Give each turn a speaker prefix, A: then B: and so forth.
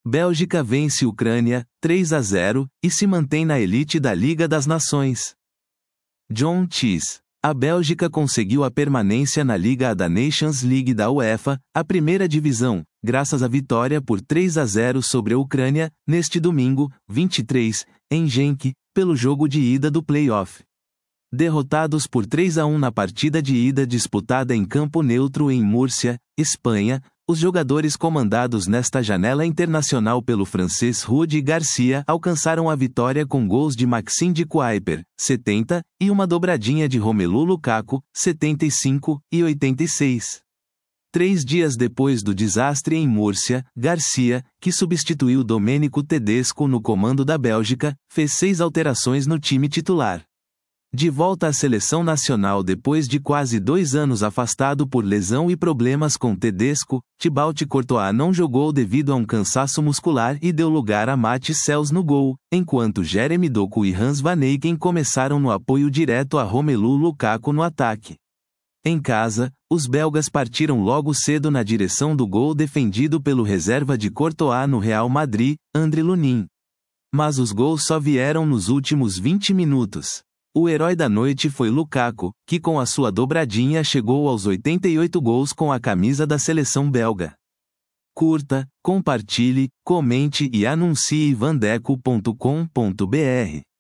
A: Bélgica vence Ucrânia, 3-0, e se mantém na elite da Liga das Nações. John Cheese. A Bélgica conseguiu a permanência na Liga da Nations League da UEFA, a primeira divisão, graças à vitória por 3-0 sobre a Ucrânia, neste domingo, 23, em Genk, pelo jogo de ida do play-off. Derrotados por 3-1 na partida de ida disputada em campo neutro em Múrcia, Espanha, os jogadores comandados nesta janela internacional pelo francês Rudi Garcia alcançaram a vitória com gols de Maxime de Kuiper, 70, e uma dobradinha de Romelu Lukaku, 75 e 86. 3 dias depois do desastre em Múrcia, Garcia, que substituiu Domenico Tedesco no comando da Bélgica, fez 6 alterações no time titular. De volta à seleção nacional depois de quase 2 anos afastado por lesão e problemas com Tedesco, Thibaut Courtois não jogou devido a um cansaço muscular e deu lugar a Matthijs Cels no gol, enquanto Jeremy Doku e Hans Van Eycken começaram no apoio direto a Romelu Lukaku no ataque. Em casa, os belgas partiram logo cedo na direção do gol defendido pelo reserva de Courtois no Real Madrid, André Lunin. Mas os gols só vieram nos últimos 20 minutos. O herói da noite foi Lukaku, que com a sua dobradinha chegou aos 88 gols com a camisa da seleção belga. Curta, compartilhe, comente e anuncie vandeco.com.br.